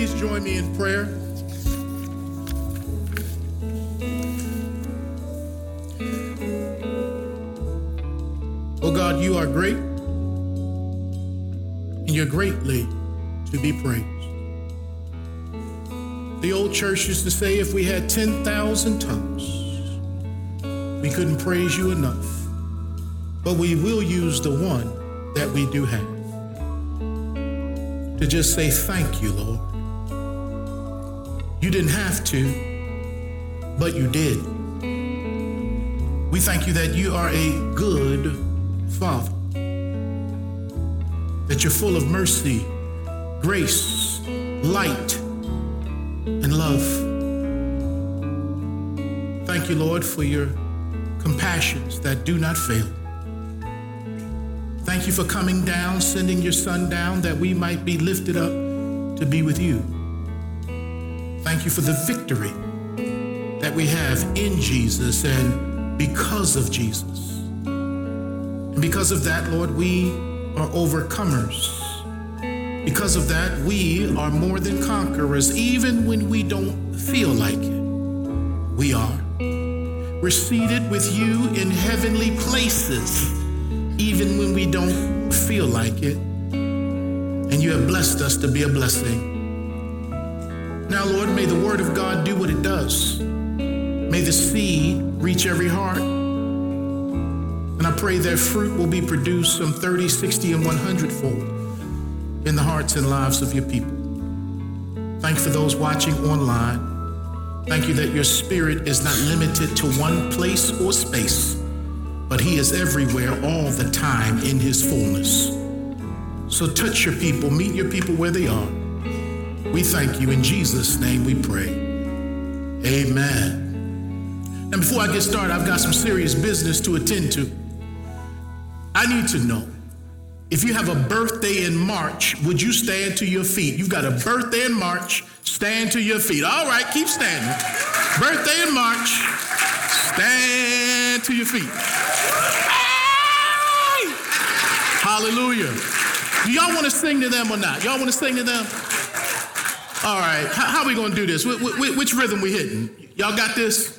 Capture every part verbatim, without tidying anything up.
please join me in prayer? Oh God, you are great, and you're greatly to be praised. The old church used to say if we had ten thousand tongues, we couldn't praise you enough, but we will use the one that we do have to just say thank you, Lord. You didn't have to, but you did. We thank you that you are a good Father, that you're full of mercy, grace, light, and love. Thank you, Lord, for your compassions that do not fail. Thank you for coming down, sending your Son down that we might be lifted up to be with you. Thank you for the victory that we have in Jesus and because of Jesus. And because of that, Lord, we are overcomers. Because of that, we are more than conquerors, even when we don't feel like it. We are. We're seated with you in heavenly places, even when we don't feel like it. And you have blessed us to be a blessing. Now, Lord, may the word of God do what it does. May the seed reach every heart. And I pray that fruit will be produced some thirty, sixty, and one hundred fold in the hearts and lives of your people. Thank you for those watching online. Thank you that your spirit is not limited to one place or space, but he is everywhere all the time in his fullness. So touch your people, meet your people where they are. We thank you. In Jesus' name we pray. Amen. Now, before I get started, I've got some serious business to attend to. I need to know, if you have a birthday in March, would you stand to your feet? You've got a birthday in March, stand to your feet. All right, keep standing. Birthday in March, stand to your feet. Hey! Hallelujah. Do y'all want to sing to them or not? Y'all want to sing to them? All right, how, how are we going to do this? Wh- wh- which rhythm we hitting? Y'all got this?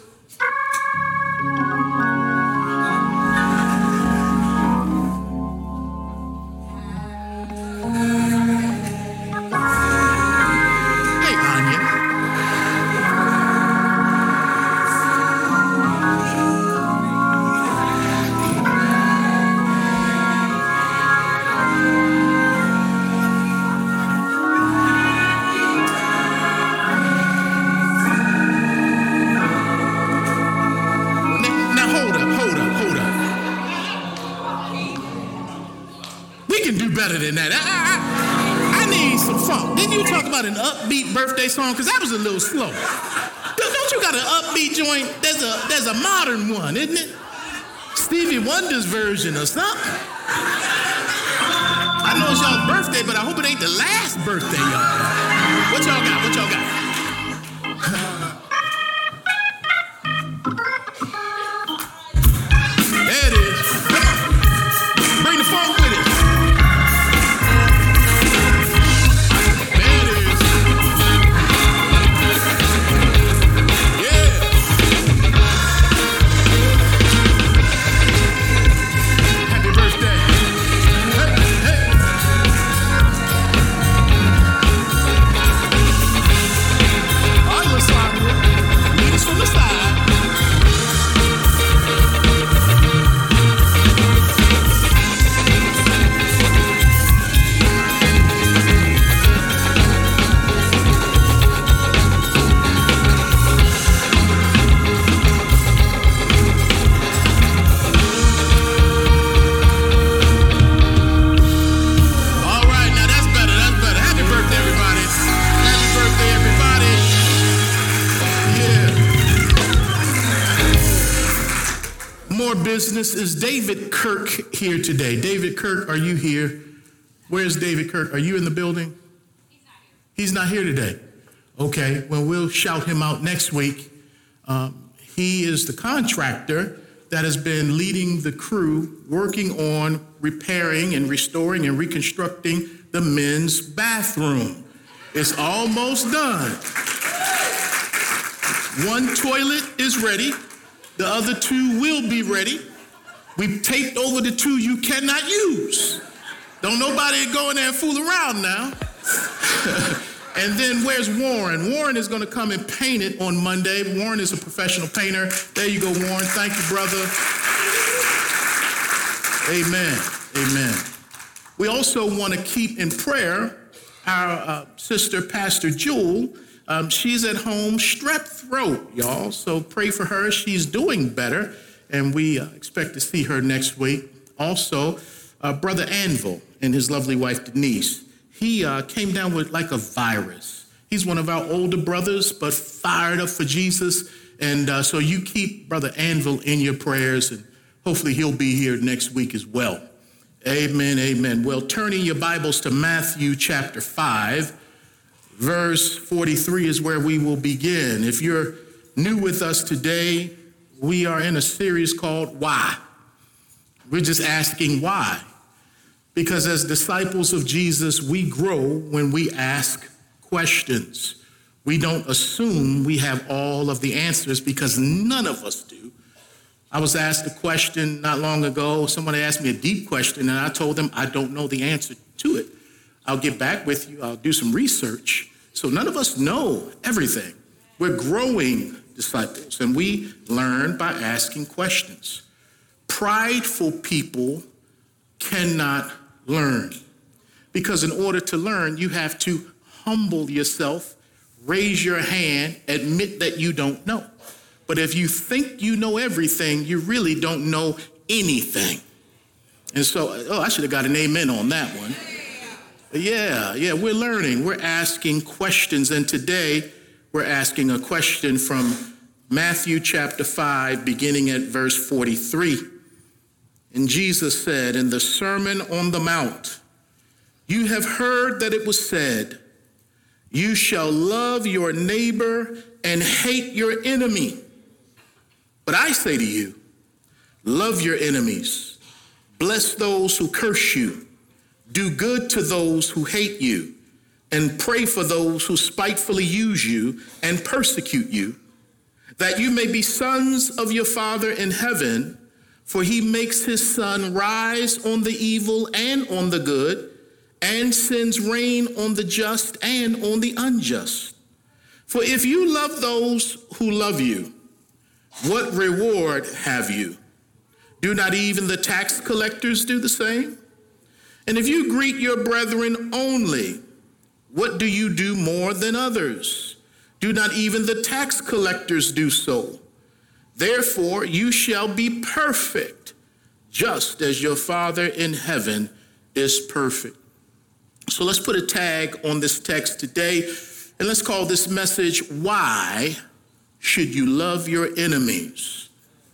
Better than that. I, I, I need some funk. Didn't you talk about an upbeat birthday song? Because that was a little slow. Don't you got an upbeat joint? There's a there's a modern one, isn't it? Stevie Wonder's version or something. I know it's y'all's birthday, but I hope it ain't the last birthday, y'all. What y'all got? What y'all got? There it is. Come on. Bring the funk with it. Business. Is David Kirk here today? David Kirk, are you here? Where's David Kirk? Are you in the building? He's not here. He's not here today. Okay, well, we'll shout him out next week. Um, he is the contractor that has been leading the crew working on repairing and restoring and reconstructing the men's bathroom. It's almost done. One toilet is ready. The other two will be ready. We've taped over the two you cannot use. Don't nobody go in there and fool around now. And then where's Warren? Warren is going to come and paint it on Monday. Warren is a professional painter. There you go, Warren. Thank you, brother. Amen. Amen. We also want to keep in prayer our uh, sister, Pastor Jewel. Um, she's at home, strep throat, y'all. So pray for her. She's doing better, and we uh, expect to see her next week. Also, uh, Brother Anvil and his lovely wife, Denise. He uh, came down with like a virus. He's one of our older brothers, but fired up for Jesus. And uh, so you keep Brother Anvil in your prayers, and hopefully he'll be here next week as well. Amen, amen. Well, turning your Bibles to Matthew chapter five, verse forty-three is where we will begin. If you're new with us today, we are in a series called Why? We're just asking why. Because as disciples of Jesus, we grow when we ask questions. We don't assume we have all of the answers because none of us do. I was asked a question not long ago. Someone asked me a deep question, and I told them I don't know the answer to it. I'll get back with you. I'll do some research. So none of us know everything. We're growing disciples, and we learn by asking questions. Prideful people cannot learn, because in order to learn, you have to humble yourself, raise your hand, admit that you don't know. But if you think you know everything, you really don't know anything. And so, oh, I should have got an amen on that one. But yeah, yeah, we're learning. We're asking questions. And today, we're asking a question from Matthew chapter five, beginning at verse forty-three. And Jesus said in the Sermon on the Mount, "You have heard that it was said, 'You shall love your neighbor and hate your enemy.' But I say to you, love your enemies, bless those who curse you, do good to those who hate you, and pray for those who spitefully use you and persecute you, that you may be sons of your Father in heaven, for he makes his sun rise on the evil and on the good, and sends rain on the just and on the unjust. For if you love those who love you, what reward have you? Do not even the tax collectors do the same? And if you greet your brethren only, what do you do more than others? Do not even the tax collectors do so? Therefore, you shall be perfect, just as your Father in heaven is perfect." So let's put a tag on this text today, and let's call this message, "Why should you love your enemies?"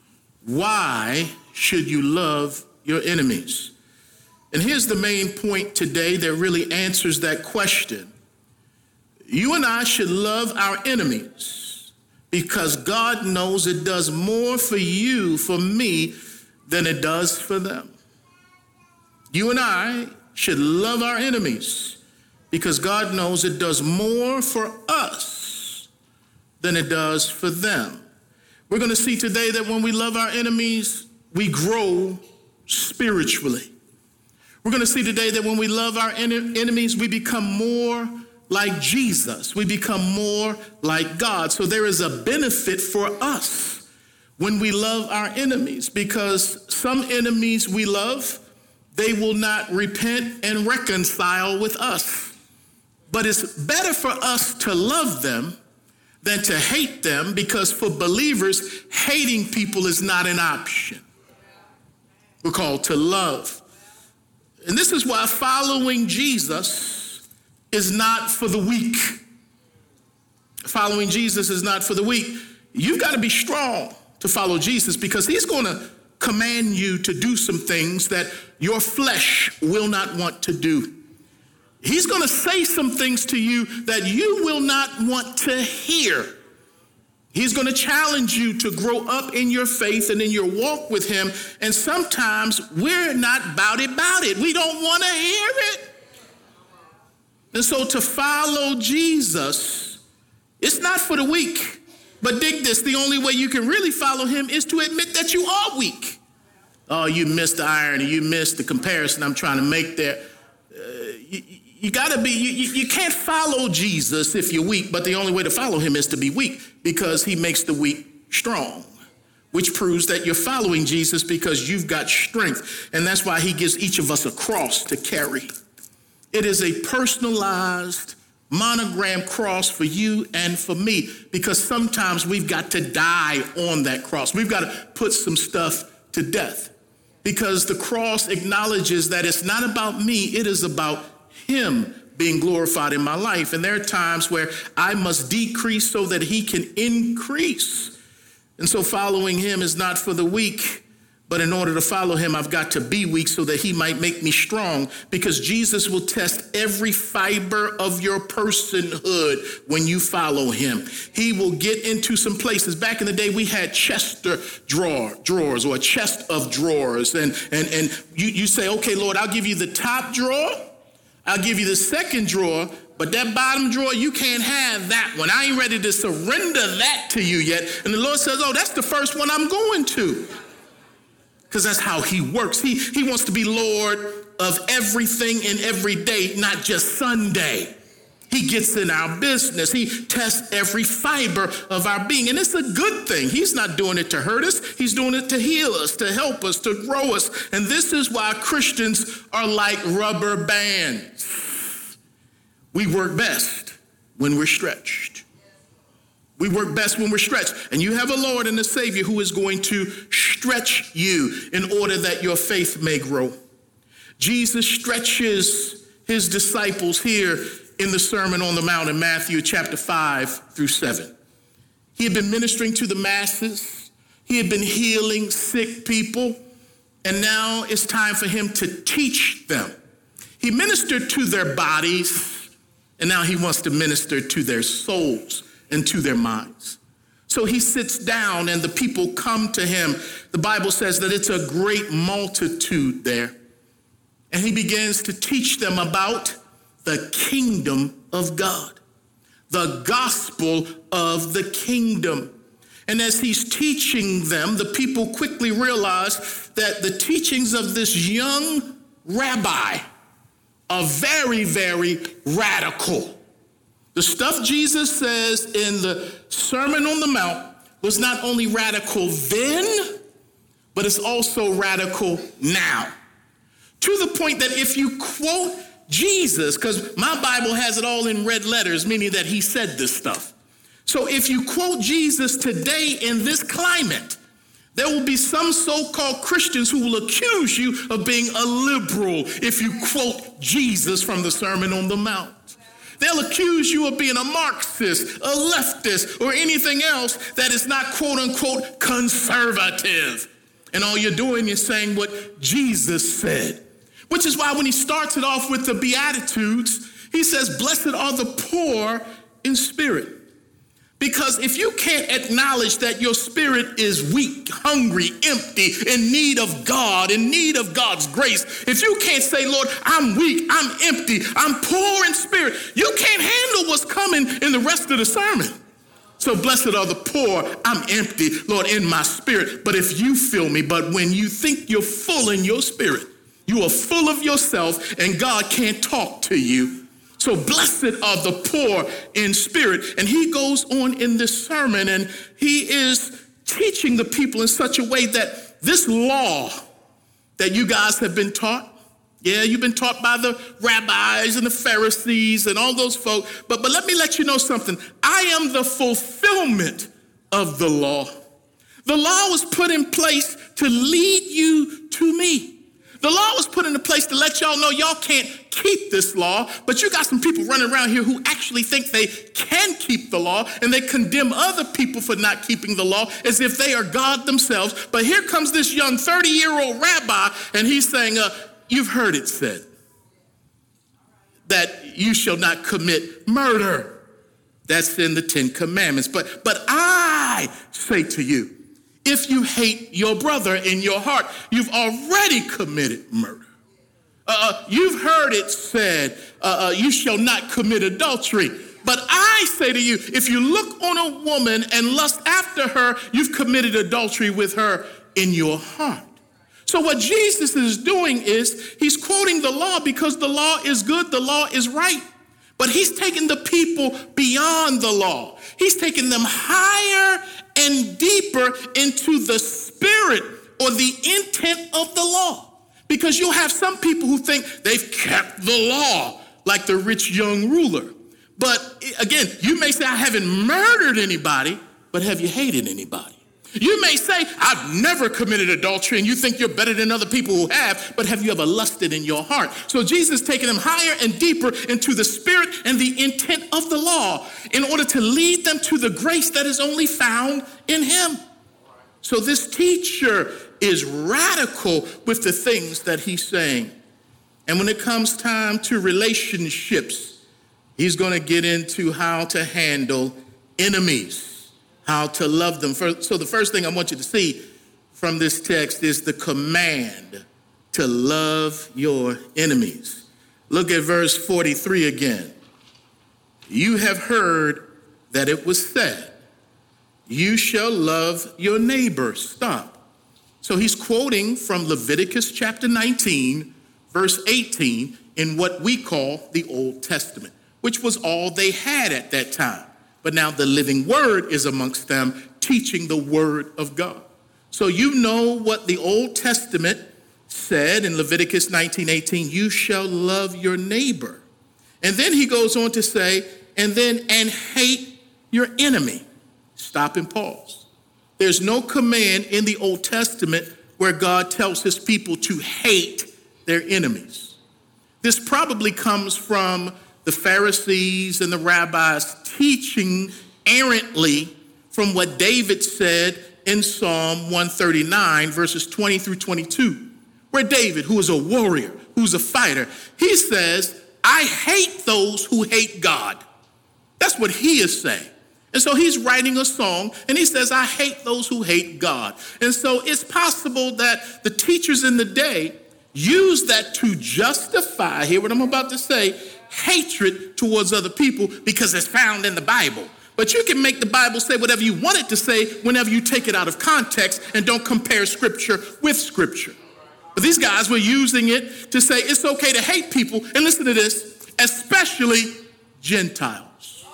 Why should you love your enemies? And here's the main point today that really answers that question. You and I should love our enemies because God knows it does more for you, for me, than it does for them. You and I should love our enemies because God knows it does more for us than it does for them. We're going to see today that when we love our enemies, we grow spiritually. We're going to see today that when we love our en- enemies, we become more like Jesus. We become more like God. So there is a benefit for us when we love our enemies, because some enemies we love, they will not repent and reconcile with us. But it's better for us to love them than to hate them, because for believers, hating people is not an option. We're called to love. And this is why following Jesus is not for the weak. Following Jesus is not for the weak. You've got to be strong to follow Jesus, because he's going to command you to do some things that your flesh will not want to do. He's going to say some things to you that you will not want to hear. He's going to challenge you to grow up in your faith and in your walk with him. And sometimes we're not about it, about it. We don't want to hear it. And so to follow Jesus, it's not for the weak. But dig this, the only way you can really follow him is to admit that you are weak. Oh, you missed the irony. You missed the comparison I'm trying to make there. Uh, you you got to be, you, you can't follow Jesus if you're weak, but the only way to follow him is to be weak because he makes the weak strong, which proves that you're following Jesus because you've got strength. And that's why he gives each of us a cross to carry. It is a personalized monogram cross for you and for me, because sometimes we've got to die on that cross. We've got to put some stuff to death, because the cross acknowledges that it's not about me, it is about him being glorified in my life. And there are times where I must decrease so that he can increase. And so following him is not for the weak, but in order to follow him, I've got to be weak so that he might make me strong, because Jesus will test every fiber of your personhood when you follow him. He will get into some places. Back in the day, we had Chester drawer, drawers or a chest of drawers. And, and, and you, you say, okay, Lord, I'll give you the top drawer. I'll give you the second drawer. But that bottom drawer, you can't have that one. I ain't ready to surrender that to you yet. And the Lord says, oh, that's the first one I'm going to. Because that's how he works. He, he wants to be Lord of everything and every day, not just Sunday. He gets in our business. He tests every fiber of our being. And it's a good thing. He's not doing it to hurt us. He's doing it to heal us, to help us, to grow us. And this is why Christians are like rubber bands. We work best when we're stretched. We work best when we're stretched. And you have a Lord and a Savior who is going to stretch you in order that your faith may grow. Jesus stretches his disciples here in the Sermon on the Mount in Matthew chapter five through seven. He had been ministering to the masses. He had been healing sick people. And now it's time for him to teach them. He ministered to their bodies, and now he wants to minister to their souls and to their minds. So he sits down and the people come to him. The Bible says that it's a great multitude there. And he begins to teach them about the kingdom of God, the gospel of the kingdom. And as he's teaching them, the people quickly realize that the teachings of this young rabbi are very, very radical. The stuff Jesus says in the Sermon on the Mount was not only radical then, but it's also radical now. To the point that if you quote Jesus, because my Bible has it all in red letters, meaning that he said this stuff. So if you quote Jesus today in this climate, there will be some so-called Christians who will accuse you of being a liberal if you quote Jesus from the Sermon on the Mount. They'll accuse you of being a Marxist, a leftist, or anything else that is not quote-unquote conservative. And all you're doing is saying what Jesus said. Which is why when he starts it off with the Beatitudes, he says, blessed are the poor in spirit. Because if you can't acknowledge that your spirit is weak, hungry, empty, in need of God, in need of God's grace, if you can't say, Lord, I'm weak, I'm empty, I'm poor in spirit, you can't handle what's coming in the rest of the sermon. So blessed are the poor, I'm empty, Lord, in my spirit. But if you fill me, but when you think you're full in your spirit, you are full of yourself and God can't talk to you. So blessed are the poor in spirit. And he goes on in this sermon and he is teaching the people in such a way that this law that you guys have been taught, yeah, you've been taught by the rabbis and the Pharisees and all those folk. But, but let me let you know something. I am the fulfillment of the law. The law was put in place to lead you to me. The law was put into place to let y'all know y'all can't keep this law, but you got some people running around here who actually think they can keep the law, and they condemn other people for not keeping the law as if they are God themselves. But here comes this young thirty-year-old rabbi, and he's saying, uh, you've heard it said that you shall not commit murder. That's in the Ten Commandments. But, but I say to you, if you hate your brother in your heart, you've already committed murder. Uh, you've heard it said, uh, uh, you shall not commit adultery. But I say to you, if you look on a woman and lust after her, you've committed adultery with her in your heart. So what Jesus is doing is he's quoting the law because the law is good, the law is right. But he's taking the people beyond the law. He's taking them higher and deeper into the spirit or the intent of the law. Because you'll have some people who think they've kept the law, like the rich young ruler. But again, you may say, I haven't murdered anybody, but have you hated anybody? You may say, I've never committed adultery, and you think you're better than other people who have, but have you ever lusted in your heart? So Jesus is taking them higher and deeper into the spirit and the intent of the law in order to lead them to the grace that is only found in him. So this teacher is radical with the things that he's saying. And when it comes time to relationships, he's going to get into how to handle enemies, how to love them. So the first thing I want you to see from this text is the command to love your enemies. Look at verse forty-three again. You have heard that it was said, you shall love your neighbor. Stop. So he's quoting from Leviticus chapter nineteen, verse eighteen, in what we call the Old Testament, which was all they had at that time. But now the living word is amongst them, teaching the word of God. So you know what the Old Testament said in Leviticus nineteen eighteen, you shall love your neighbor. And then he goes on to say, and then, and hate your enemy. Stop and pause. There's no command in the Old Testament where God tells his people to hate their enemies. This probably comes from the Pharisees and the rabbis teaching errantly from what David said in Psalm one thirty-nine, verses twenty through twenty-two, where David, who is a warrior, who's a fighter, he says, I hate those who hate God. That's what he is saying. And so he's writing a song, and he says, I hate those who hate God. And so it's possible that the teachers in the day use that to justify, hear what I'm about to say, hatred towards other people because it's found in the Bible. But you can make the Bible say whatever you want it to say whenever you take it out of context and don't compare scripture with scripture. But these guys were using it to say it's okay to hate people. And listen to this, especially Gentiles.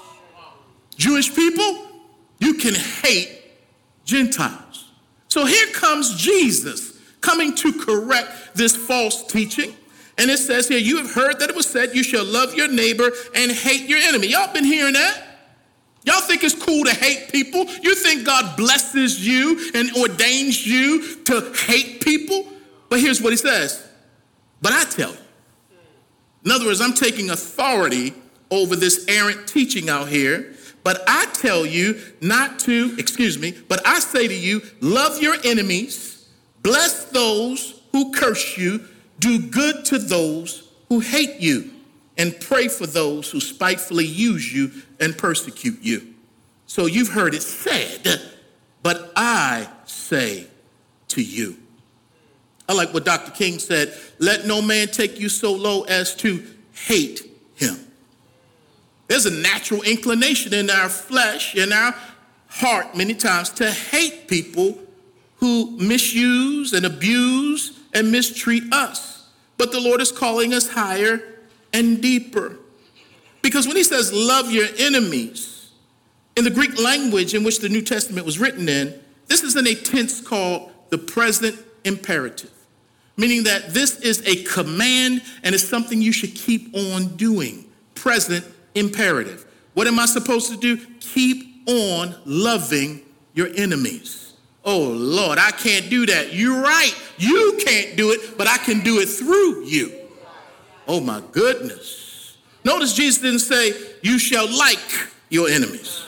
Jewish people, you can hate Gentiles. So here comes Jesus coming to correct this false teaching. And it says here, you have heard that it was said, you shall love your neighbor and hate your enemy. Y'all been hearing that? Y'all think it's cool to hate people? You think God blesses you and ordains you to hate people? But here's what he says. But I tell you. In other words, I'm taking authority over this errant teaching out here. But I tell you not to, excuse me, but I say to you, love your enemies, bless those who curse you, do good to those who hate you, and pray for those who spitefully use you and persecute you. So you've heard it said, but I say to you. I like what Doctor King said, let no man take you so low as to hate him. There's a natural inclination in our flesh, in our heart many times, to hate people who misuse and abuse and mistreat us. But the Lord is calling us higher and deeper. Because when he says love your enemies, in the Greek language in which the New Testament was written in, this is in a tense called the present imperative, meaning that this is a command and it's something you should keep on doing. Present imperative. What am I supposed to do? Keep on loving your enemies. Oh, Lord, I can't do that. You're right. You can't do it, but I can do it through you. Oh, my goodness. Notice Jesus didn't say, you shall like your enemies.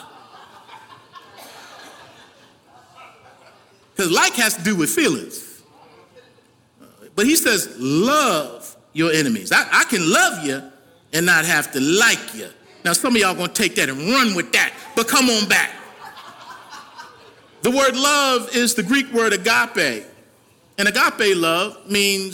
Because like has to do with feelings. But he says, love your enemies. I, I can love you and not have to like you. Now, some of y'all going to take that and run with that, but come on back. The word love is the Greek word agape. And agape love means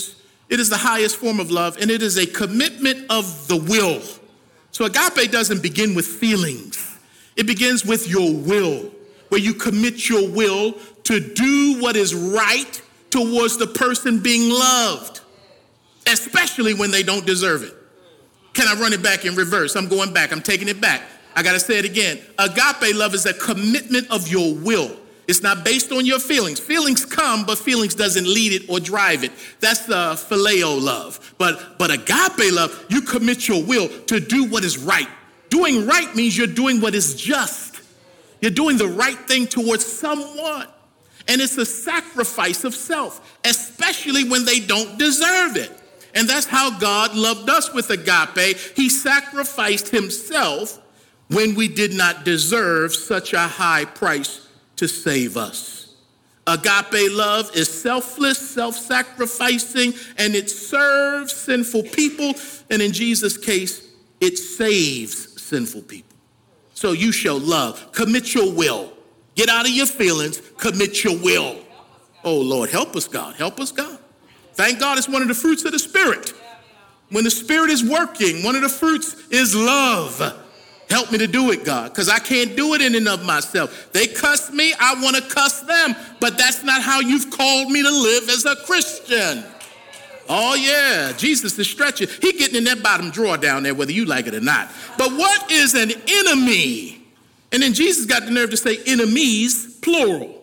It is the highest form of love, and it is a commitment of the will. So agape doesn't begin with feelings. It begins with your will, where you commit your will to do what is right towards the person being loved, especially when they don't deserve it. Can I run it back in reverse? I'm going back. I'm taking it back. I got to say it again. Agape love is a commitment of your will. It's not based on your feelings. Feelings come, but feelings doesn't lead it or drive it. That's the phileo love. But, but agape love, you commit your will to do what is right. Doing right means you're doing what is just. You're doing the right thing towards someone. And it's a sacrifice of self, especially when they don't deserve it. And that's how God loved us with agape. He sacrificed himself when we did not deserve such a high price to save us. Agape love is selfless, self-sacrificing, and it serves sinful people. And in Jesus' case, it saves sinful people. So you show love. Commit your will. Get out of your feelings. Commit your will. Oh, Lord, help us, God. Help us, God. Thank God it's one of the fruits of the Spirit. When the Spirit is working, one of the fruits is love. Help me to do it, God, because I can't do it in and of myself. They cuss me, I want to cuss them, but that's not how you've called me to live as a Christian. Oh, yeah, Jesus is stretching. He getting in that bottom drawer down there, whether you like it or not. But what is an enemy? And then Jesus got the nerve to say enemies, plural.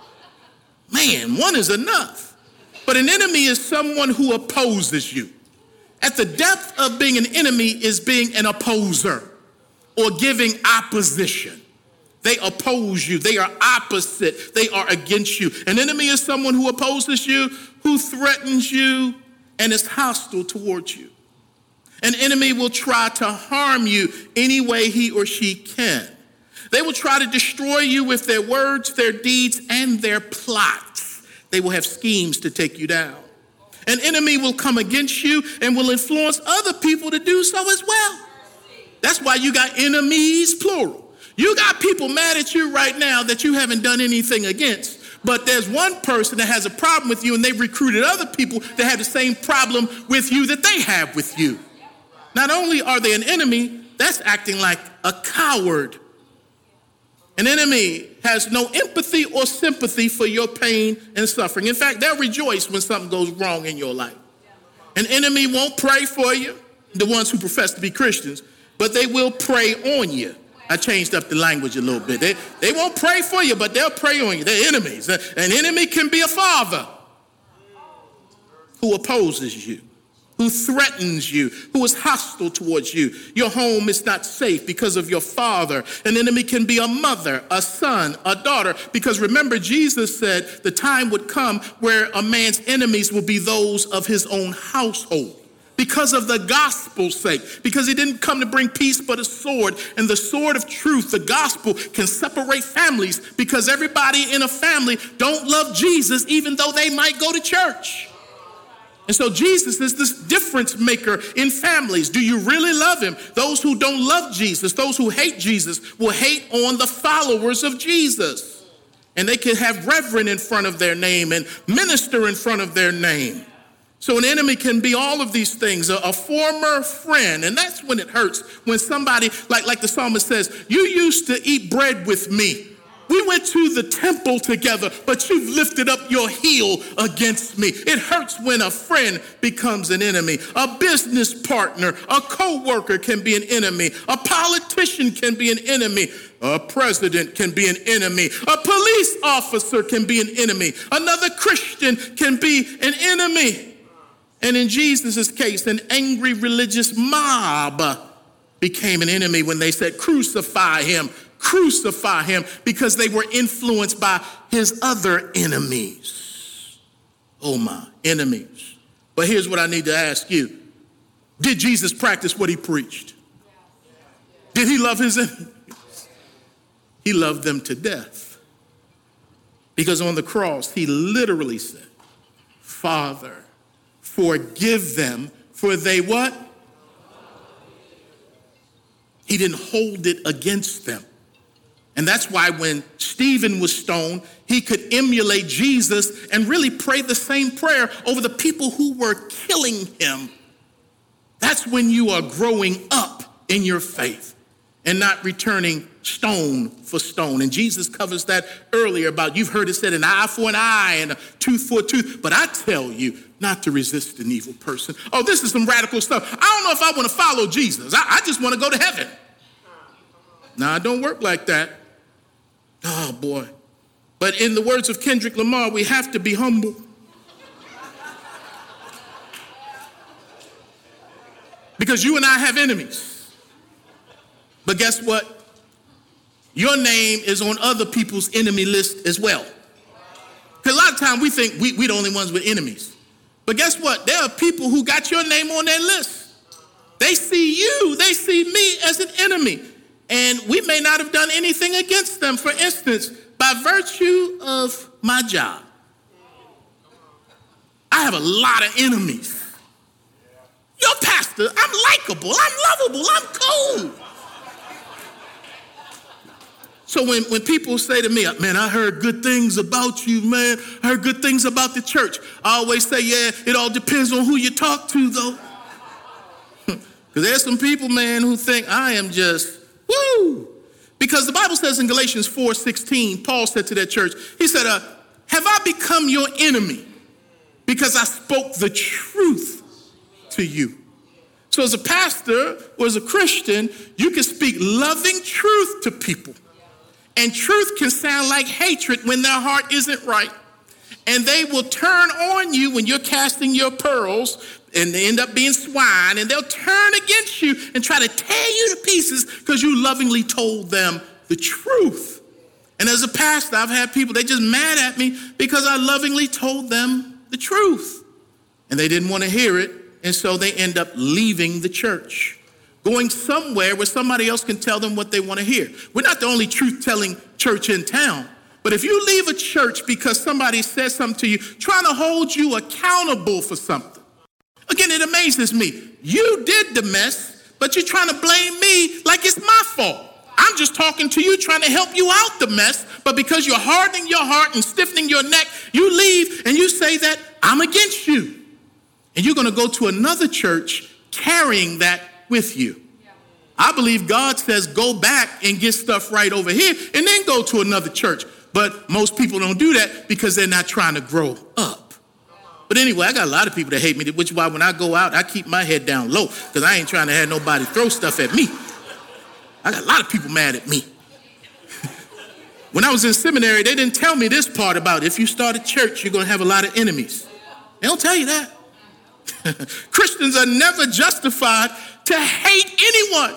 Man, one is enough. But an enemy is someone who opposes you. At the depth of being an enemy is being an opposer, or giving opposition. They oppose you. They are opposite. They are against you. An enemy is someone who opposes you, who threatens you, and is hostile towards you. An enemy will try to harm you any way he or she can. They will try to destroy you with their words, their deeds, and their plots. They will have schemes to take you down. An enemy will come against you and will influence other people to do so as well. That's why you got enemies, plural. You got people mad at you right now that you haven't done anything against, but there's one person that has a problem with you and they've recruited other people that have the same problem with you that they have with you. Not only are they an enemy, that's acting like a coward. An enemy has no empathy or sympathy for your pain and suffering. In fact, they'll rejoice when something goes wrong in your life. An enemy won't pray for you, the ones who profess to be Christians, but they will pray on you. I changed up the language a little bit. They, they won't pray for you, but they'll pray on you. They're enemies. An enemy can be a father who opposes you, who threatens you, who is hostile towards you. Your home is not safe because of your father. An enemy can be a mother, a son, a daughter, because remember, Jesus said the time would come where a man's enemies will be those of his own household. Because of the gospel's sake, because he didn't come to bring peace but a sword, and the sword of truth, the gospel, can separate families because everybody in a family don't love Jesus even though they might go to church. And so Jesus is this difference maker in families. Do you really love him? Those who don't love Jesus, those who hate Jesus, will hate on the followers of Jesus. And they can have reverend in front of their name and minister in front of their name. So an enemy can be all of these things, a, a former friend, and that's when it hurts, when somebody, like, like the psalmist says, you used to eat bread with me. We went to the temple together, but you've lifted up your heel against me. It hurts when a friend becomes an enemy. A business partner, a co-worker can be an enemy. A politician can be an enemy. A president can be an enemy. A police officer can be an enemy. Another Christian can be an enemy. And in Jesus' case, an angry religious mob became an enemy when they said, crucify him, crucify him, because they were influenced by his other enemies. Oh my, enemies. But here's what I need to ask you. Did Jesus practice what he preached? Did he love his enemies? He loved them to death. Because on the cross, he literally said, Father, forgive them, for they what? He didn't hold it against them. And that's why when Stephen was stoned, he could emulate Jesus and really pray the same prayer over the people who were killing him. That's when you are growing up in your faith and not returning stone for stone. And Jesus covers that earlier about, you've heard it said, an eye for an eye and a tooth for a tooth. But I tell you not to resist an evil person. Oh, this is some radical stuff. I don't know if I want to follow Jesus. I, I just want to go to heaven. Nah, it don't work like that. Oh, boy. But in the words of Kendrick Lamar, we have to be humble. Because you and I have enemies. But guess what? Your name is on other people's enemy list as well. Because a lot of times we think we, we're the only ones with enemies. But guess what? There are people who got your name on their list. They see you, they see me as an enemy. And we may not have done anything against them. For instance, by virtue of my job, I have a lot of enemies. Yo, pastor, I'm likable, I'm lovable, I'm cool. So when, when people say to me, man, I heard good things about you, man. I heard good things about the church. I always say, yeah, it all depends on who you talk to, though. Because there's some people, man, who think I am just, woo. Because the Bible says in Galatians four sixteen, Paul said to that church, he said, uh, have I become your enemy because I spoke the truth to you? So as a pastor or as a Christian, you can speak loving truth to people. And truth can sound like hatred when their heart isn't right. And they will turn on you when you're casting your pearls, and they end up being swine, and they'll turn against you and try to tear you to pieces because you lovingly told them the truth. And as a pastor, I've had people, they just mad at me because I lovingly told them the truth. And they didn't want to hear it, and so they end up leaving the church, going somewhere where somebody else can tell them what they want to hear. We're not the only truth-telling church in town. But if you leave a church because somebody says something to you, trying to hold you accountable for something. Again, it amazes me. You did the mess, but you're trying to blame me like it's my fault. I'm just talking to you, trying to help you out the mess. But because you're hardening your heart and stiffening your neck, you leave and you say that I'm against you. And you're going to go to another church carrying that with you. I believe God says go back and get stuff right over here and then go to another church. But most people don't do that because they're not trying to grow up. But anyway, I got a lot of people that hate me, which is why when I go out, I keep my head down low because I ain't trying to have nobody throw stuff at me. I got a lot of people mad at me. When I was in seminary, they didn't tell me this part about if you start a church, you're going to have a lot of enemies. They don't tell you that. Christians are never justified to hate anyone.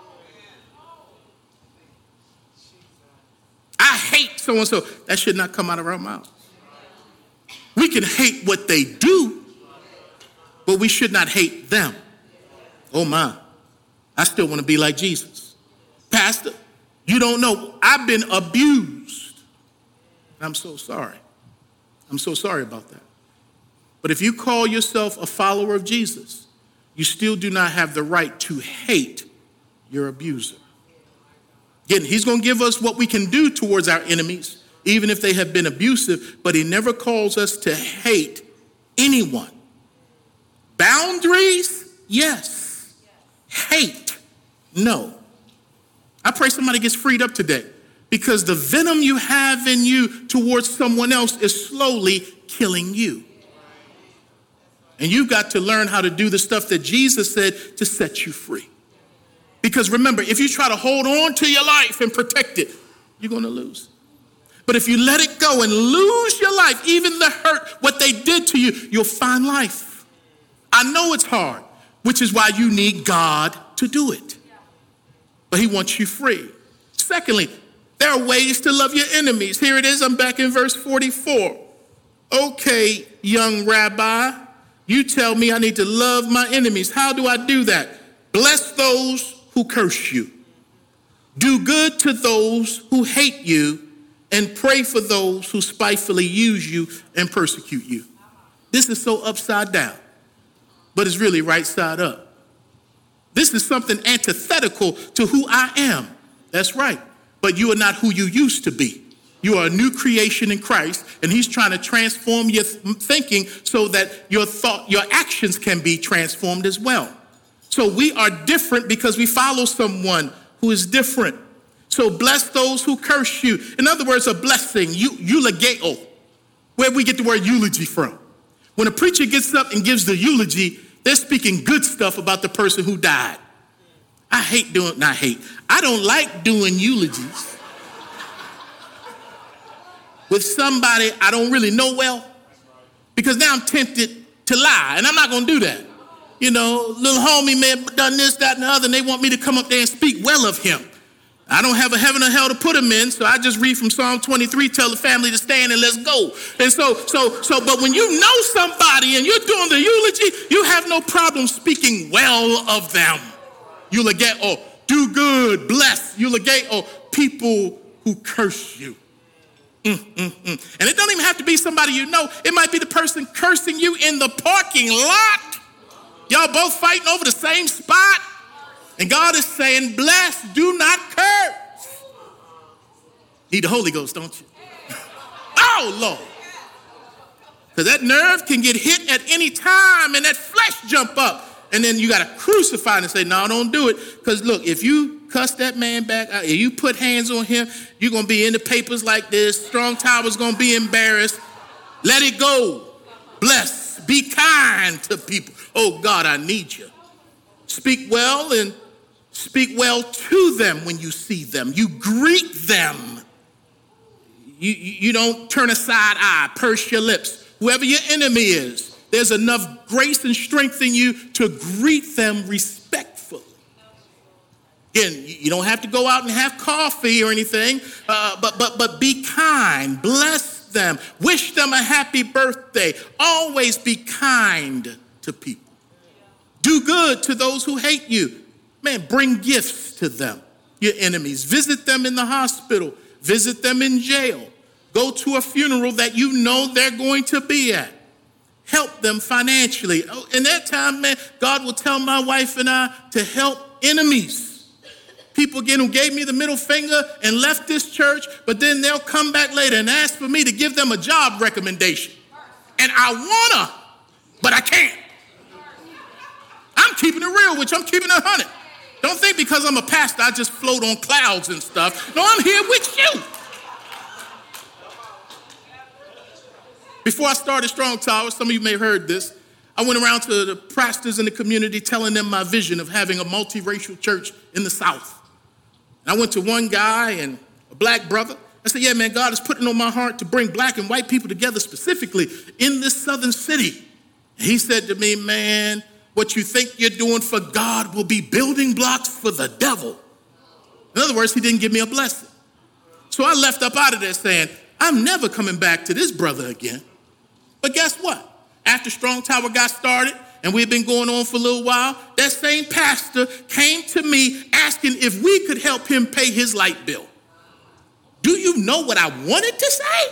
I hate so-and-so. That should not come out of our mouths. We can hate what they do, but we should not hate them. Oh my, I still want to be like Jesus. Pastor, you don't know, I've been abused. I'm so sorry. I'm so sorry about that. But if you call yourself a follower of Jesus, you still do not have the right to hate your abuser. Again, he's going to give us what we can do towards our enemies, even if they have been abusive, but he never calls us to hate anyone. Boundaries, yes. Hate, no. I pray somebody gets freed up today because the venom you have in you towards someone else is slowly killing you. And you've got to learn how to do the stuff that Jesus said to set you free. Because remember, if you try to hold on to your life and protect it, you're going to lose. But if you let it go and lose your life, even the hurt, what they did to you, you'll find life. I know it's hard, which is why you need God to do it. But he wants you free. Secondly, there are ways to love your enemies. Here it is. I'm back in verse forty-four. Okay, young rabbi, you tell me I need to love my enemies. How do I do that? Bless those who curse you. Do good to those who hate you, and pray for those who spitefully use you and persecute you. This is so upside down, but it's really right side up. This is something antithetical to who I am. That's right. but you are not who you used to be. You are a new creation in Christ, and he's trying to transform your th- thinking so that your thought, your actions can be transformed as well. So we are different because we follow someone who is different. So bless those who curse you. In other words, a blessing, eulogeo, where we get the word eulogy from. When a preacher gets up and gives the eulogy, they're speaking good stuff about the person who died. I hate doing, not hate, I don't like doing eulogies with somebody I don't really know well, because now I'm tempted to lie, and I'm not going to do that. You know, little homie may have done this, that, and the other, and they want me to come up there and speak well of him. I don't have a heaven or hell to put him in, so I just read from Psalm twenty-three, tell the family to stand and let's go. And so, so, so, but when you know somebody and you're doing the eulogy, you have no problem speaking well of them. Eulogeo, do good, bless. Eulogeo, people who curse you. Mm, mm, mm. And it don't even have to be somebody you know. It might be the person cursing you in the parking lot. Y'all both fighting over the same spot. And God is saying, bless, do not curse. Need the Holy Ghost, don't you? Oh, Lord. Because that nerve can get hit at any time and that flesh jump up. And then you got to crucify and say, no, don't do it. Because look, if you cuss that man back out, if you put hands on him, you're going to be in the papers like this. Strong Tower's going to be embarrassed. Let it go. Bless. Be kind to people. Oh, God, I need you. Speak well and speak well to them when you see them. You greet them. You, you, you don't turn a side eye, purse your lips. Whoever your enemy is, there's enough grace and strength in you to greet them respectfully. Again, you don't have to go out and have coffee or anything, uh, but, but, but be kind, bless them, wish them a happy birthday. Always be kind to people. Do good to those who hate you. Man, bring gifts to them, your enemies. Visit them in the hospital. Visit them in jail. Go to a funeral that you know they're going to be at. Help them financially. Oh, in that time, man, God will tell my wife and I to help enemies. People, again, who gave me the middle finger and left this church, but then they'll come back later and ask for me to give them a job recommendation. And I wanna, but I can't. I'm keeping it real with you. I'm keeping it one hundred. Don't think because I'm a pastor, I just float on clouds and stuff. No, I'm here with you. Before I started Strong Tower, some of you may have heard this, I went around to the pastors in the community telling them my vision of having a multiracial church in the South. And I went to one guy and a black brother. I said, yeah, man, God is putting on my heart to bring black and white people together specifically in this southern city. And he said to me, man, what you think you're doing for God will be building blocks for the devil. In other words, he didn't give me a blessing. So I left up out of there saying, I'm never coming back to this brother again. But guess what? After Strong Tower got started, and we've been going on for a little while, that same pastor came to me asking if we could help him pay his light bill. Do you know what I wanted to say?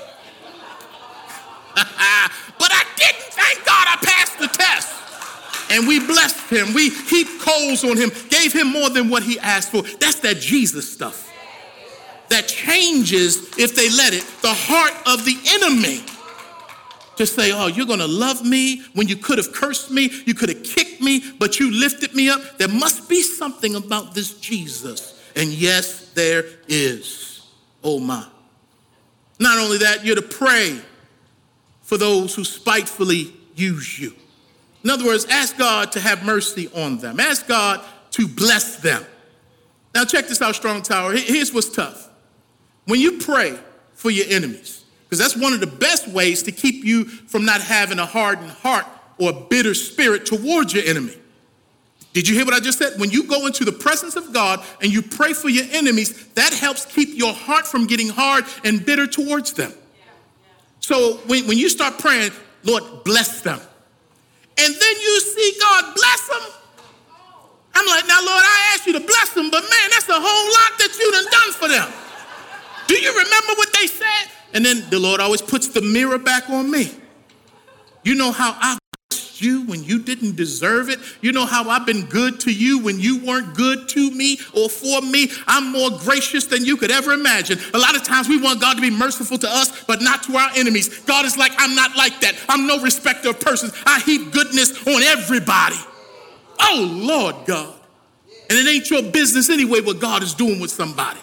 But I didn't. Thank God I passed the test. And we blessed him. We heaped coals on him, gave him more than what he asked for. That's that Jesus stuff. That changes, if they let it, the heart of the enemy. To say, oh, you're going to love me when you could have cursed me, you could have kicked me, but you lifted me up. There must be something about this Jesus. And yes, there is. Oh, my. Not only that, you're to pray for those who spitefully use you. In other words, ask God to have mercy on them. Ask God to bless them. Now, check this out, Strong Tower. Here's what's tough. When you pray for your enemies, because that's one of the best ways to keep you from not having a hardened heart or a bitter spirit towards your enemy. Did you hear what I just said? When you go into the presence of God and you pray for your enemies, that helps keep your heart from getting hard and bitter towards them. So when, when you start praying, Lord, bless them. And then you see God bless them. I'm like, now, Lord, I asked you to bless them, but man, that's a whole lot that you done done for them. Do you remember what they said? And then the Lord always puts the mirror back on me. You know how I blessed you when you didn't deserve it. You know how I've been good to you when you weren't good to me or for me. I'm more gracious than you could ever imagine. A lot of times we want God to be merciful to us, but not to our enemies. God is like, I'm not like that. I'm no respecter of persons. I heap goodness on everybody. Oh, Lord God. And it ain't your business anyway what God is doing with somebody.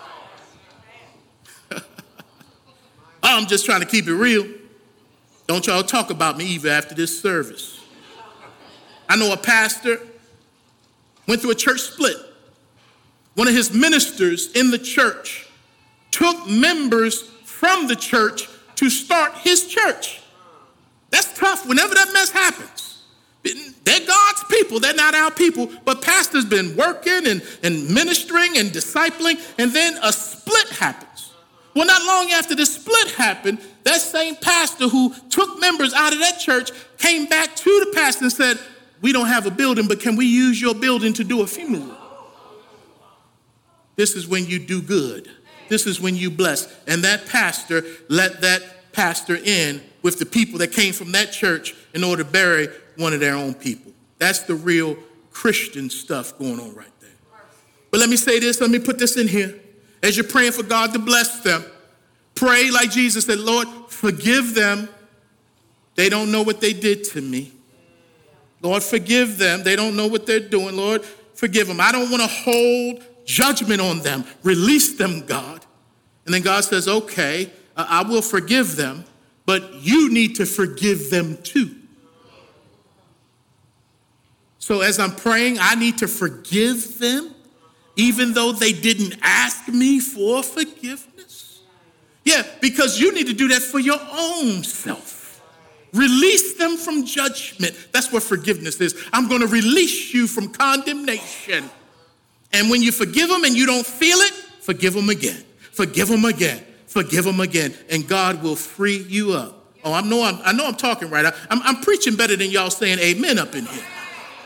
I'm just trying to keep it real. Don't y'all talk about me either after this service. I know a pastor went through a church split. One of his ministers in the church took members from the church to start his church. That's tough whenever that mess happens. They're God's people. They're not our people. But pastor's been working and, and ministering and discipling, and then a split happens. Well, not long after the split happened, that same pastor who took members out of that church came back to the pastor and said, we don't have a building, but can we use your building to do a funeral? This is when you do good. This is when you bless. And that pastor let that pastor in with the people that came from that church in order to bury one of their own people. That's the real Christian stuff going on right there. But let me say this, let me put this in here. As you're praying for God to bless them, pray like Jesus said, Lord, forgive them. They don't know what they did to me. Lord, forgive them. They don't know what they're doing. Lord, forgive them. I don't want to hold judgment on them. Release them, God. And then God says, okay, I will forgive them, but you need to forgive them too. So as I'm praying, I need to forgive them, even though they didn't ask me for forgiveness? Yeah, because you need to do that for your own self. Release them from judgment. That's what forgiveness is. I'm going to release you from condemnation. And when you forgive them and you don't feel it, forgive them again. Forgive them again. Forgive them again. And God will free you up. Oh, I know I'm, I know I'm talking right. I, I'm, I'm preaching better than y'all saying amen up in here.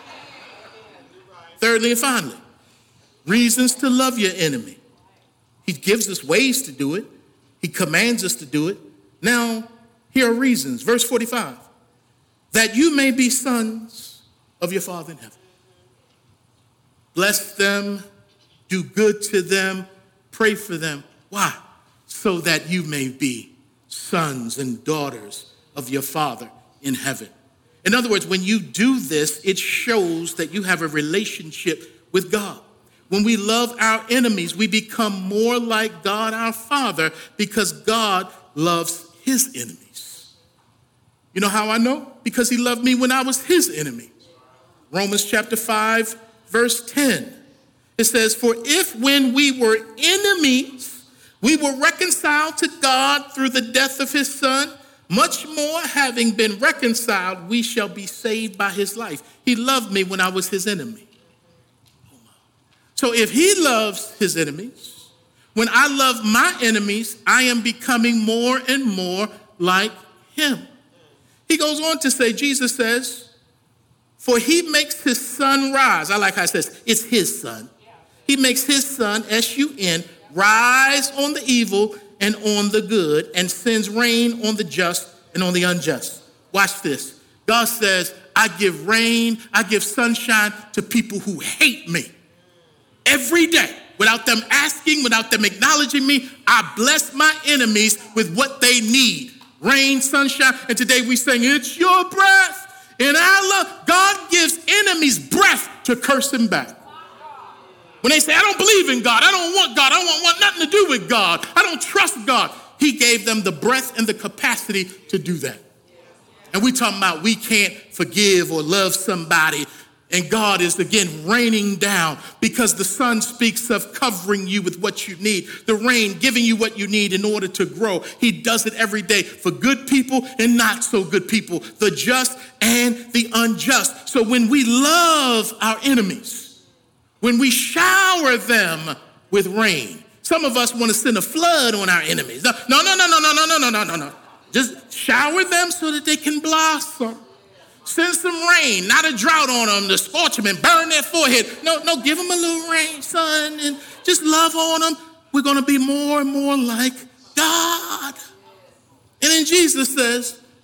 Thirdly and finally, reasons to love your enemy. He gives us ways to do it. He commands us to do it. Now, here are reasons. Verse forty-five, that you may be sons of your Father in heaven. Bless them, do good to them, pray for them. Why? So that you may be sons and daughters of your Father in heaven. In other words, when you do this, it shows that you have a relationship with God. When we love our enemies, we become more like God our Father because God loves his enemies. You know how I know? Because he loved me when I was his enemy. Romans chapter five, verse ten. It says, for if when we were enemies, we were reconciled to God through the death of his son, much more having been reconciled, we shall be saved by his life. He loved me when I was his enemy. So if he loves his enemies, when I love my enemies, I am becoming more and more like him. He goes on to say, Jesus says, for he makes his sun rise. I like how it says, it's his sun. He makes his sun, S U N, rise on the evil and on the good, and sends rain on the just and on the unjust. Watch this. God says, I give rain, I give sunshine to people who hate me. Every day, without them asking, without them acknowledging me, I bless my enemies with what they need. Rain, sunshine, and today we sing, it's your breath. And I love, God gives enemies breath to curse him back. When they say, I don't believe in God, I don't want God, I don't want nothing to do with God, I don't trust God, he gave them the breath and the capacity to do that. And we talking about we can't forgive or love somebody, and God is again raining down because the sun speaks of covering you with what you need. The rain giving you what you need in order to grow. He does it every day for good people and not so good people, the just and the unjust. So when we love our enemies, when we shower them with rain, some of us want to send a flood on our enemies. No, no, no, no, no, no, no, no, no, no, no. Just shower them so that they can blossom. Send some rain, not a drought on them to scorch them and burn their forehead. No, no, give them a little rain, son, and just love on them. We're going to be more and more like God. And then Jesus says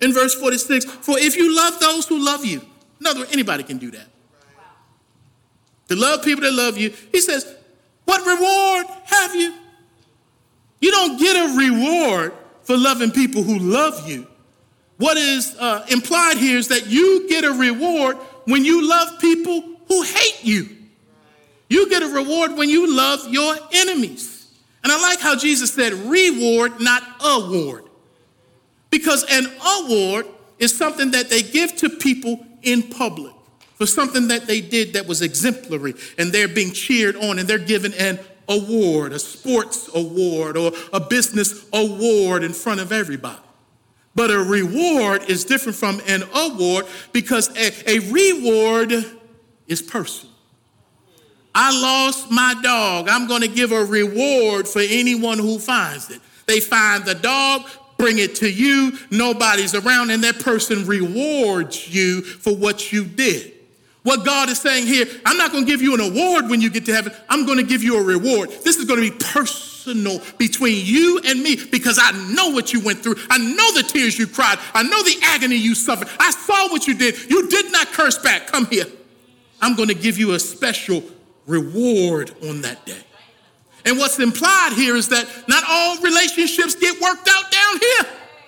in verse forty-six, for if you love those who love you, in other words, anybody can do that. To love people that love you, he says, what reward have you? You don't get a reward for loving people who love you. What is uh, implied here is that you get a reward when you love people who hate you. You get a reward when you love your enemies. And I like how Jesus said reward, not award. Because an award is something that they give to people in public for something that they did that was exemplary, and they're being cheered on, and they're given an award, a sports award or a business award in front of everybody. But a reward is different from an award because a, a reward is personal. I lost my dog. I'm going to give a reward for anyone who finds it. They find the dog, bring it to you, nobody's around, and that person rewards you for what you did. What God is saying here, I'm not going to give you an award when you get to heaven. I'm going to give you a reward. This is going to be personal between you and me because I know what you went through. I know the tears you cried. I know the agony you suffered. I saw what you did. You did not curse back. Come here. I'm going to give you a special reward on that day. And what's implied here is that not all relationships get worked out down here.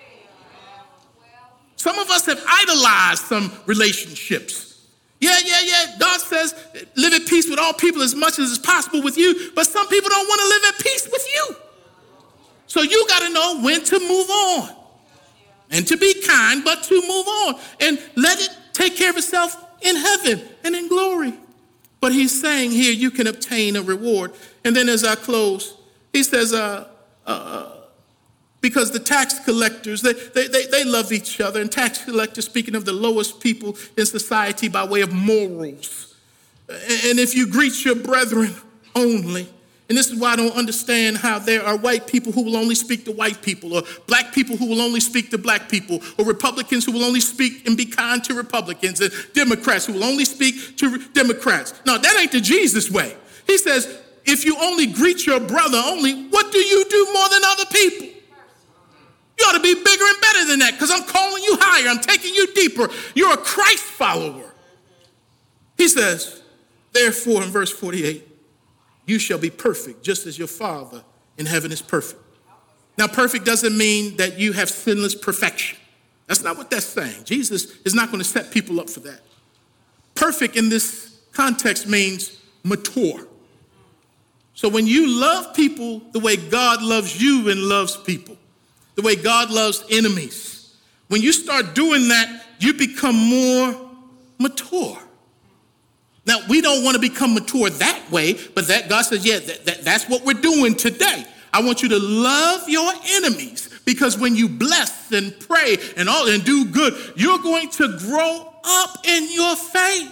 Some of us have idolized some relationships. Yeah, yeah, yeah. God says live at peace with all people as much as is possible with you, but some people don't want to live at peace with you. So you got to know when to move on and to be kind, but to move on and let it take care of itself in heaven and in glory. But he's saying here you can obtain a reward. And then as I close, he says, uh, uh, because the tax collectors, they, they, they, they love each other. And tax collectors, speaking of the lowest people in society by way of morals. And if you greet your brethren only, and this is why I don't understand how there are white people who will only speak to white people, or black people who will only speak to black people, or Republicans who will only speak and be kind to Republicans, and Democrats who will only speak to Democrats. No, that ain't the Jesus way. He says, if you only greet your brother only, what do you do more than other people? You ought to be bigger and better than that because I'm calling you higher. I'm taking you deeper. You're a Christ follower. He says, therefore, in verse forty-eight, you shall be perfect just as your Father in heaven is perfect. Now, perfect doesn't mean that you have sinless perfection. That's not what that's saying. Jesus is not going to set people up for that. Perfect in this context means mature. So when you love people the way God loves you and loves people, the way God loves enemies, when you start doing that, you become more mature. Now, we don't want to become mature that way, but that God says, yeah, that, that, that's what we're doing today. I want you to love your enemies because when you bless and pray and all and do good, you're going to grow up in your faith.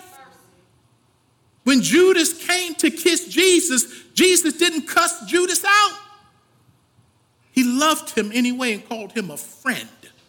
When Judas came to kiss Jesus, Jesus didn't cuss Judas out. He loved him anyway and called him a friend.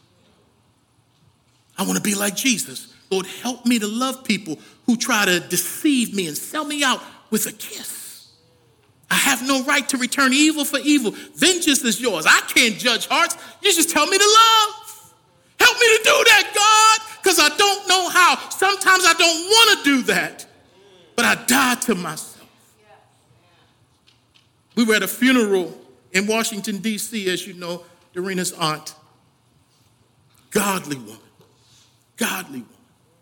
I want to be like Jesus. Lord, help me to love people who try to deceive me and sell me out with a kiss. I have no right to return evil for evil. Vengeance is yours. I can't judge hearts. You just tell me to love. Help me to do that, God, because I don't know how. Sometimes I don't want to do that, but I die to myself. We were at a funeral in Washington, D C, as you know, Doreena's aunt. Godly woman. Godly woman.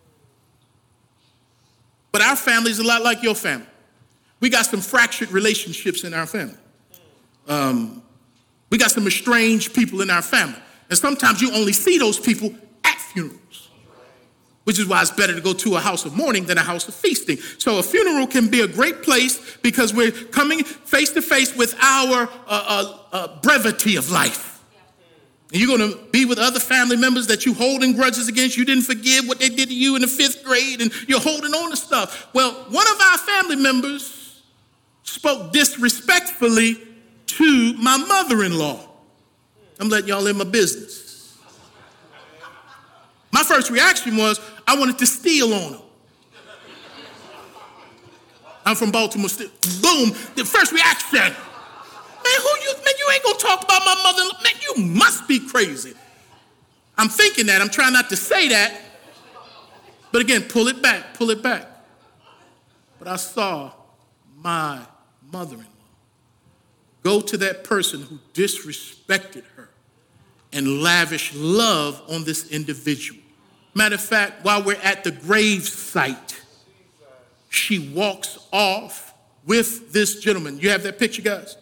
But our family is a lot like your family. We got some fractured relationships in our family. Um, we got some estranged people in our family. And sometimes you only see those people at funerals, which is why it's better to go to a house of mourning than a house of feasting. So a funeral can be a great place because we're coming face to face with our uh, uh, uh, brevity of life. And you're going to be with other family members that you holding grudges against. You didn't forgive what they did to you in the fifth grade, and you're holding on to stuff. Well, one of our family members spoke disrespectfully to my mother-in-law. I'm letting y'all in my business. My first reaction was, I wanted to steal on him. I'm from Baltimore. Boom, the first reaction. Man, who you, man, you ain't gonna talk about my mother. Man, you must be crazy. I'm thinking that. I'm trying not to say that. But again, pull it back, pull it back. But I saw my mother-in-law go to that person who disrespected her and lavish love on this individual. Matter of fact, while we're at the grave site, she walks off with this gentleman. You have that picture, guys?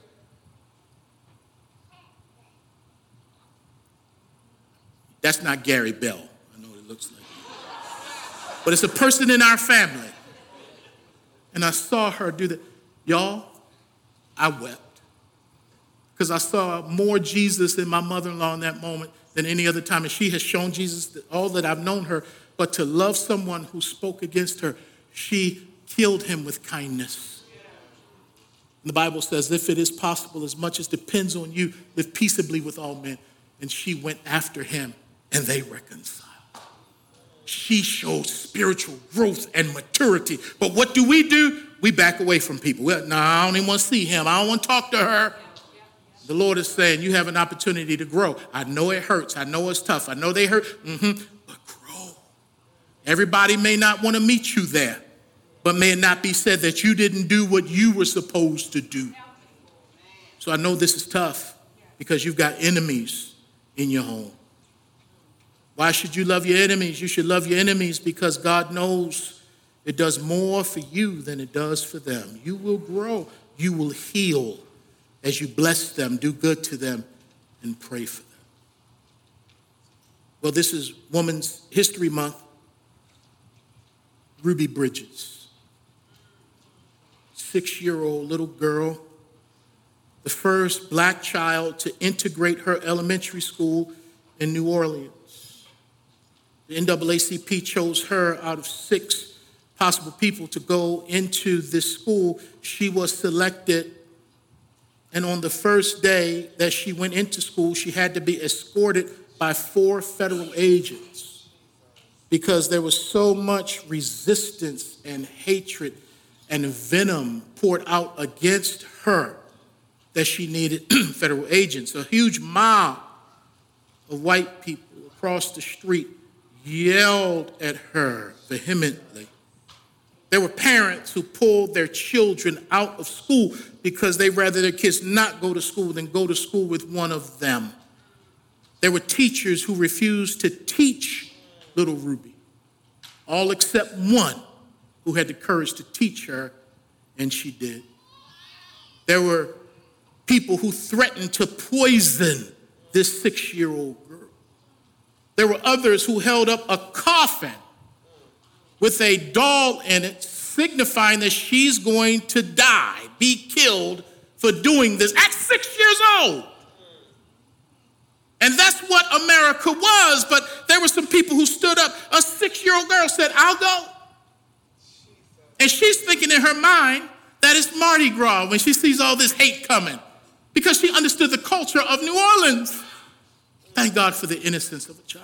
That's not Gary Bell. I know what it looks like. But it's a person in our family. And I saw her do that. Y'all, I wept. Because I saw more Jesus in my mother-in-law in that moment than any other time. And she has shown Jesus all that I've known her. But to love someone who spoke against her, she killed him with kindness. And the Bible says, if it is possible, as much as depends on you, live peaceably with all men. And she went after him, and they reconciled. She showed spiritual growth and maturity. But what do we do? We back away from people. Well, no, I don't even want to see him. I don't want to talk to her. The Lord is saying, you have an opportunity to grow. I know it hurts. I know it's tough. I know they hurt. Mm-hmm. But grow. Everybody may not want to meet you there, but may it not be said that you didn't do what you were supposed to do. So I know this is tough because you've got enemies in your home. Why should you love your enemies? You should love your enemies because God knows it does more for you than it does for them. You will grow. You will heal as you bless them, do good to them, and pray for them. Well, this is Women's History Month. Ruby Bridges, six-year-old little girl, the first black child to integrate her elementary school in New Orleans. The N double A C P chose her out of six possible people to go into this school. She was selected, and on the first day that she went into school, she had to be escorted by four federal agents because there was so much resistance and hatred and venom poured out against her that she needed federal agents. A huge mob of white people across the street yelled at her vehemently. There were parents who pulled their children out of school because they'd rather their kids not go to school than go to school with one of them. There were teachers who refused to teach little Ruby, all except one who had the courage to teach her, and she did. There were people who threatened to poison this six-year-old girl. There were others who held up a coffin with a doll in it, signifying that she's going to die, be killed for doing this at six years old. And that's what America was, but there were some people who stood up. A six-year-old girl said, I'll go. And she's thinking in her mind that it's Mardi Gras when she sees all this hate coming because she understood the culture of New Orleans. Thank God for the innocence of a child.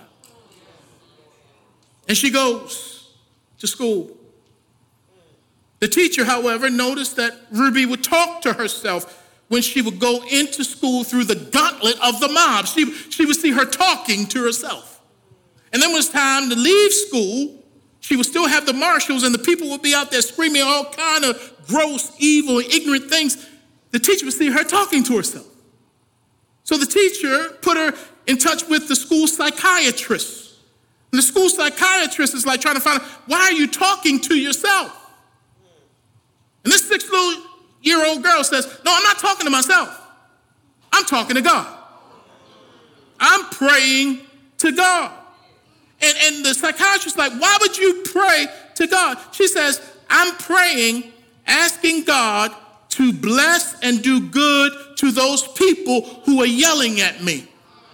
And she goes to school. The teacher, however, noticed that Ruby would talk to herself when she would go into school through the gauntlet of the mob. She, she would see her talking to herself. And then when it was time to leave school, she would still have the marshals and the people would be out there screaming all kind of gross, evil, ignorant things. The teacher would see her talking to herself. So the teacher put her in touch with the school psychiatrist. And the school psychiatrist is like trying to find out, why are you talking to yourself? And this six-year-old girl says, no, I'm not talking to myself. I'm talking to God. I'm praying to God. And, and the psychiatrist is like, why would you pray to God? She says, I'm praying, asking God to bless and do good to those people who are yelling at me.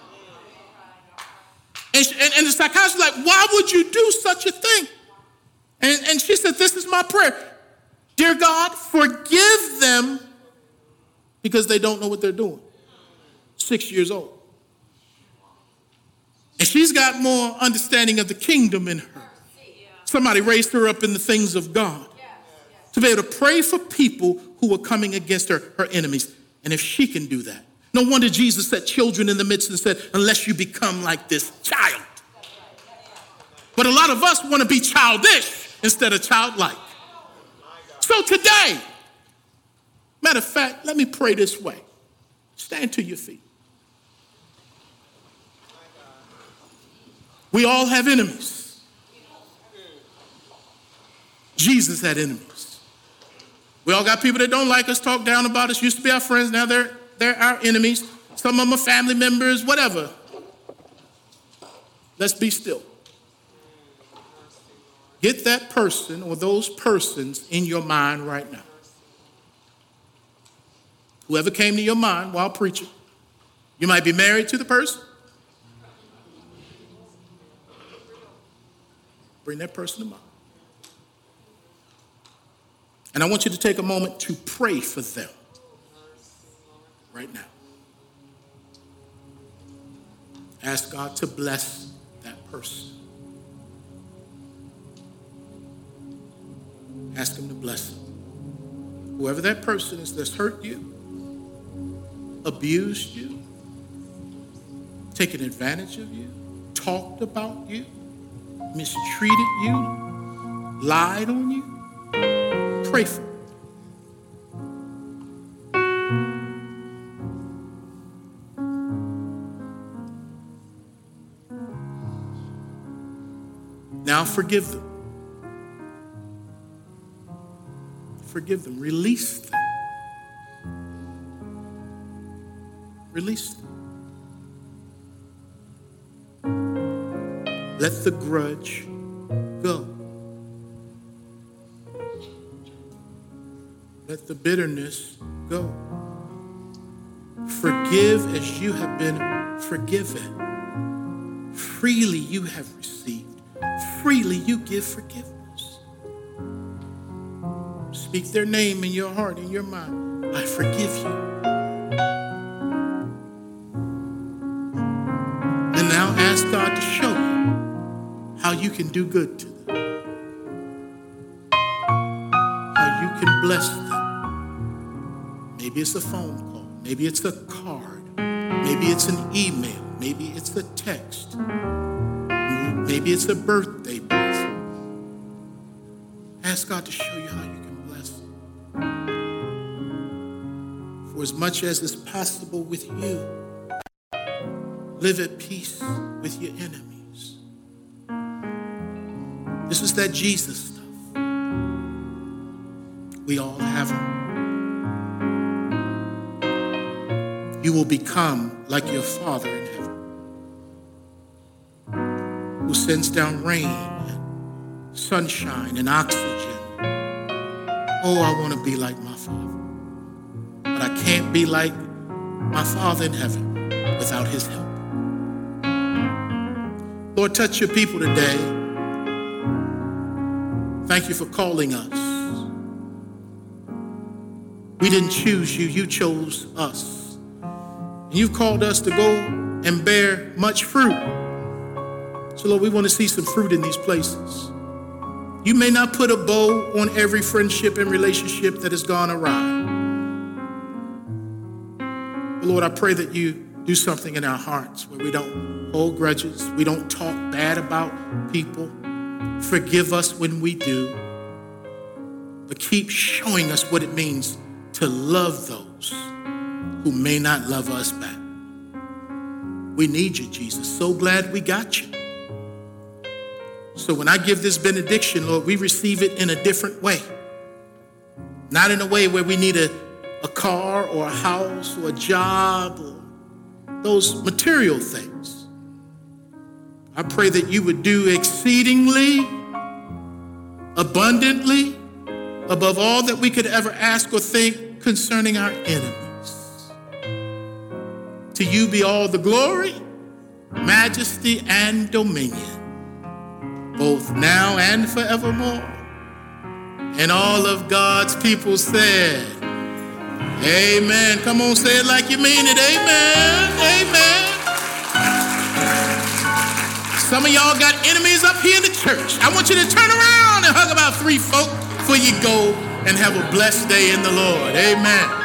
And, and, and the psychiatrist is like, why would you do such a thing? And, and she said, this is my prayer. Dear God, forgive them because they don't know what they're doing. Six years old. And she's got more understanding of the kingdom in her. Somebody raised her up in the things of God to be able to pray for people who are coming against her, her enemies. And if she can do that, No wonder Jesus set children in the midst and said, unless you become like this child. But a lot of us want to be childish instead of childlike. So today, matter of fact, let me pray this way. Stand to your feet. We all have enemies. Jesus had enemies. We all got people that don't like us, talk down about us, used to be our friends, now they're they're our enemies. Some of them are family members, whatever. Let's be still. Get that person or those persons in your mind right now. Whoever came to your mind while preaching. You might be married to the person. Bring that person to mind. And I want you to take a moment to pray for them right now. Ask God to bless that person. Ask him to bless them. Whoever that person is that's hurt you, abused you, taken advantage of you, talked about you, mistreated you, lied on you, pray for them. Now forgive them. Forgive them. Release them. Release them. Let the grudge go. Let the bitterness go. Forgive as you have been forgiven. Freely you have received. Freely you give forgiveness. Speak their name in your heart, in your mind. I forgive you. And now ask God to show you how you can do good to them. How you can bless them. Maybe it's a phone call. Maybe it's a card. Maybe it's an email. Maybe it's a text. Maybe it's a birthday present. Ask God to show you how you can bless them. For as much as is possible with you, live at peace with your enemies. This is that Jesus stuff. We all have them. You will become like your Father in heaven, who sends down rain and sunshine and oxygen. Oh, I want to be like my Father. But I can't be like my Father in heaven without his help. Lord, touch your people today. Thank you for calling us. We didn't choose you, you chose us. And you've called us to go and bear much fruit. So Lord, we want to see some fruit in these places. You may not put a bow on every friendship and relationship that has gone awry. But Lord, I pray that you do something in our hearts where we don't hold grudges. We don't talk bad about people. Forgive us when we do. But keep showing us what it means to love those who may not love us back. We need you, Jesus. So glad we got you. So when I give this benediction, Lord, we receive it in a different way. Not in a way where we need a, a car or a house or a job or those material things. I pray that you would do exceedingly, abundantly, above all that we could ever ask or think concerning our enemies. To you be all the glory, majesty, and dominion, both now and forevermore. And all of God's people said, amen. Come on, say it like you mean it. Amen. Amen. Some of y'all got enemies up here in the church. I want you to turn around and hug about three folk before you go and have a blessed day in the Lord. Amen.